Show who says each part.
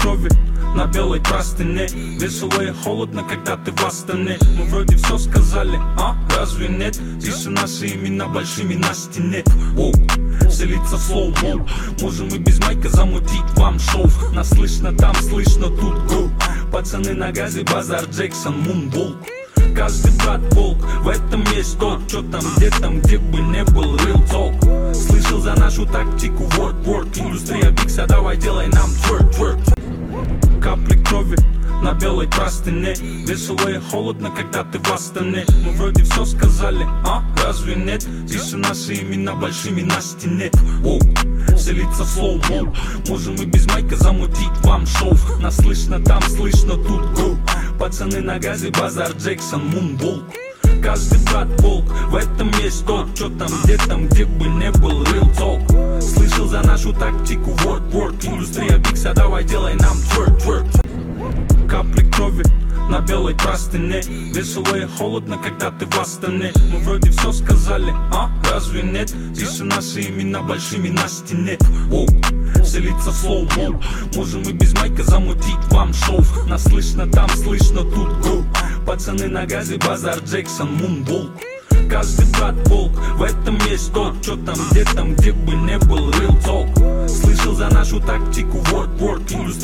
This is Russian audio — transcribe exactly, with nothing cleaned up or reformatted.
Speaker 1: крови на белой простыне. Весело и холодно, когда ты в Астане. Мы вроде все сказали, а разве нет? Здесь наши имена большими на стене. Оу, селится слоу-моу. Можем и без майка замутить вам шоу. Нас слышно там, слышно тут, гоу. Пацаны на газе, базар Джексон, Мунволк. Каждый брат волк, в этом есть толк. Чё там, где там, где бы не был, real talk. Слышал за нашу тактику, work, work. Индустрия бикса, давай делай нам twerk, twerk. Капли крови на белой простыне. Весело и холодно, когда ты в Астане. Мы вроде все сказали, а разве нет? Здесь наши имена большими на стене. Оу, селится слоу-моу. Можем и без майка замутить вам шоу. Нас слышно там, слышно тут, гоу. Пацаны на газе, базар Джексон, Мунволк. Каждый брат волк, в этом есть толк. Чё там, где там, где бы не был, real talk. Слышал за нашу тактику, work, work. Индустрия бикса, давай делай нам twerk, twerk. Капли крови на белой простыне. Весело и холодно, когда ты в Астане. Мы вроде все сказали, а разве нет? Здесь наши имена большими на стене. Оу, селится слоу-моу. Можем и без майка замутить вам шоу. Нас слышно там, слышно тут, гоу. Пацаны на газе, базар Джексон, Мунволк. Каждый брат волк, в этом есть толк. Чё там, где там, где бы не был, real talk. Слышал за нашу тактику, work, work.